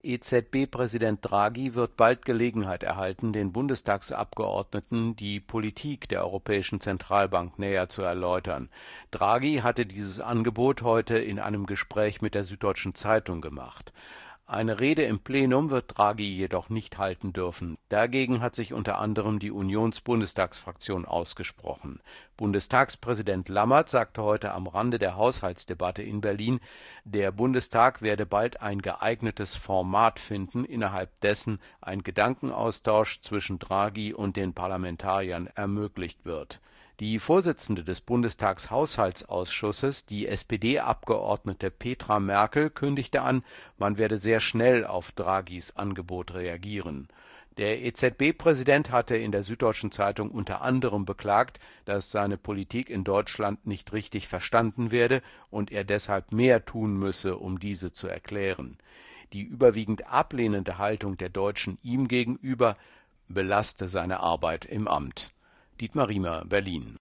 EZB-Präsident Draghi wird bald Gelegenheit erhalten, den Bundestagsabgeordneten die Politik der Europäischen Zentralbank näher zu erläutern. Draghi hatte dieses Angebot heute in einem Gespräch mit der Süddeutschen Zeitung gemacht. Eine Rede im Plenum wird Draghi jedoch nicht halten dürfen. Dagegen hat sich unter anderem die Unions-Bundestagsfraktion ausgesprochen. Bundestagspräsident Lammert sagte heute am Rande der Haushaltsdebatte in Berlin, der Bundestag werde bald ein geeignetes Format finden, innerhalb dessen ein Gedankenaustausch zwischen Draghi und den Parlamentariern ermöglicht wird. Die Vorsitzende des Bundestagshaushaltsausschusses, die SPD-Abgeordnete Petra Merkel, kündigte an, man werde sehr schnell auf Draghis Angebot reagieren. Der EZB-Präsident hatte in der Süddeutschen Zeitung unter anderem beklagt, dass seine Politik in Deutschland nicht richtig verstanden werde und er deshalb mehr tun müsse, um diese zu erklären. Die überwiegend ablehnende Haltung der Deutschen ihm gegenüber belaste seine Arbeit im Amt. Dietmar Riemer, Berlin.